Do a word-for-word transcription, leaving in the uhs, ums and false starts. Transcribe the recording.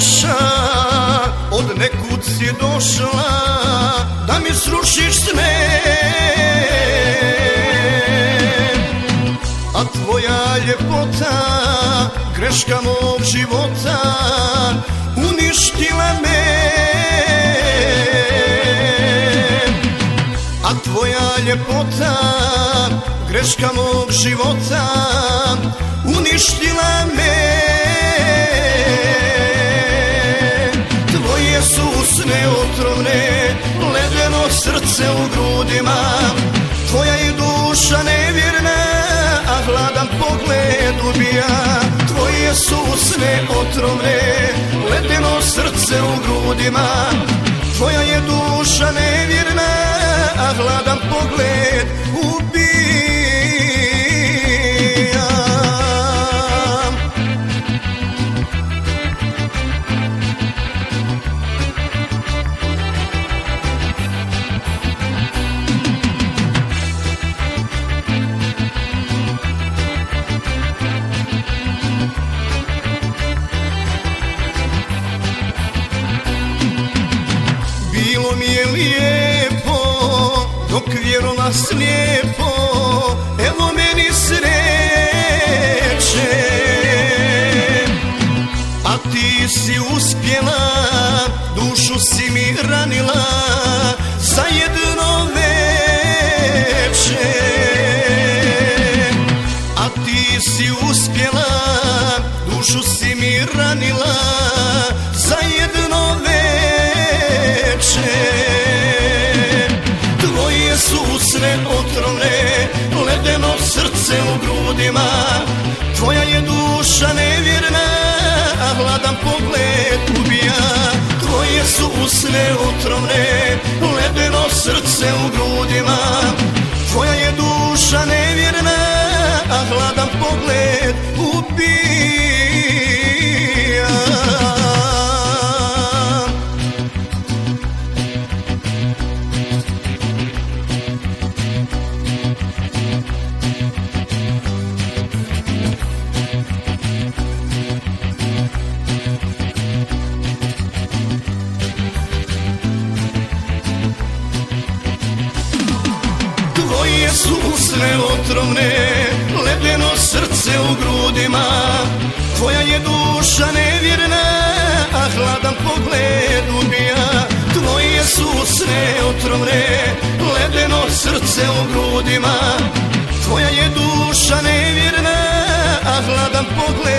loša, od nekud si došla da mi srušiš sve. A tvoja ljepota, greška mog života, uništila me. A tvoja ljepota, greška mog života, uništila me. Tvoje su usne otrovne, ledeno srce u grudima. Tvoja je duša nevjerna, a hladan pogled ubija. Tvoje su usne otrovne, ledeno srce u grudima. Tvoja je duša nevjerna, a hladan pogled ubija. Bilo mi je lijepo dok vjerovala slijepo, evo meni sreće. A ti si uspjela, dušu si mi ranila za jedno veče. A ti si uspjela, dušu si mi ranila za jedno veče. Tvoje su usne otrovne, ledeno srce u grudima. Tvoja je duša nevjerna, a hladan pogled ubija. Tvoje su usne otrovne, ledeno srce u grudima. Tvoja je duša nevjerna, a hladan pogled ubija. Tvoje su usne otrovne, ledeno srce u grudima. Tvoja je duša nevjerna, a hladan pogled ubija. Tvoje su usne otrovne, ledeno srce u grudima. Tvoja je duša nevjerna, a hladan pogled